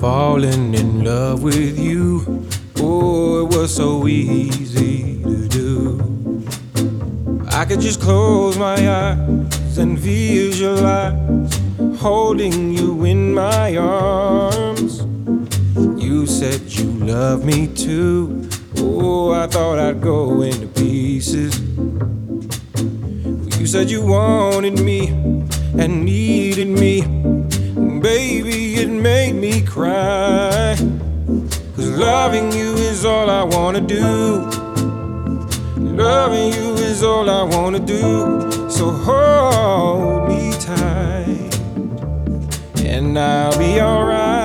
falling in love with you. Oh, it was so easy to do. I could just close my eyes and visualize holding you in my arms. You said you love me too. Oh, I thought I'd go into pieces. You said you wanted me and needed me. Baby, it made me cry. 'Cause loving you is all I wanna do. Loving you is all I wanna do. So hold me tight and I'll be alright.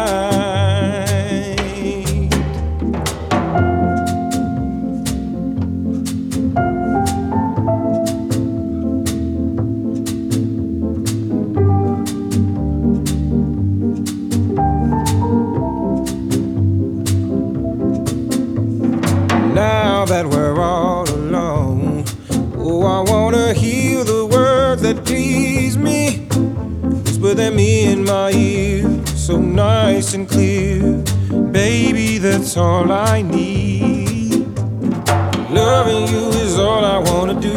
Now that we're all alone, oh, I wanna hear the words that please me. Whisper them in my ear, so nice and clear. Baby, that's all I need. Loving you is all I wanna do.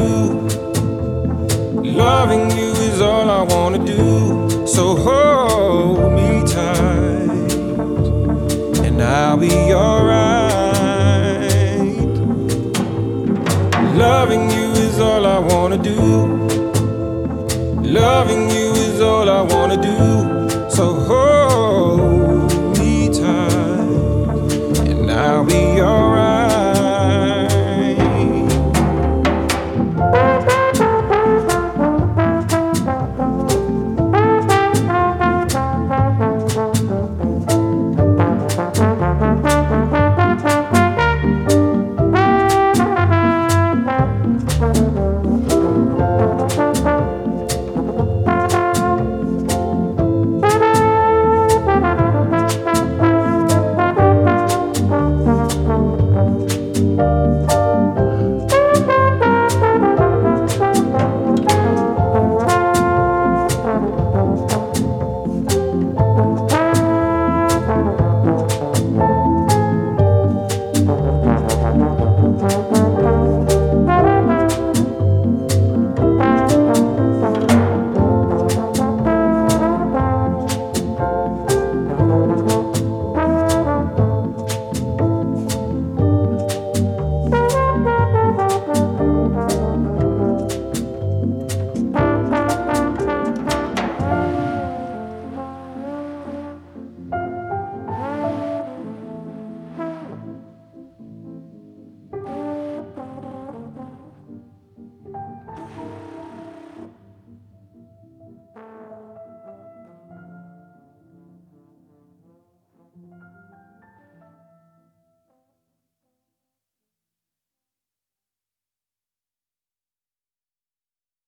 Loving you is all I wanna do. So hold me tight and I'll be alright. Loving you is all I wanna do. Loving you is all I wanna do. So hold me tight and I'll be alright.